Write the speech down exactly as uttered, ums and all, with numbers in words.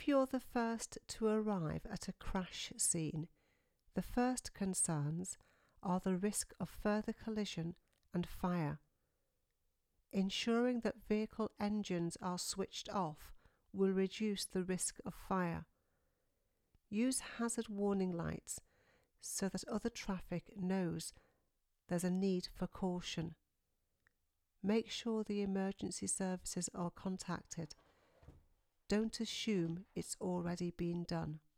If you're the first to arrive at a crash scene, the first concerns are the risk of further collision and fire. Ensuring that vehicle engines are switched off will reduce the risk of fire. Use hazard warning lights so that other traffic knows there's a need for caution. Make sure the emergency services are contacted. Don't assume it's already been done.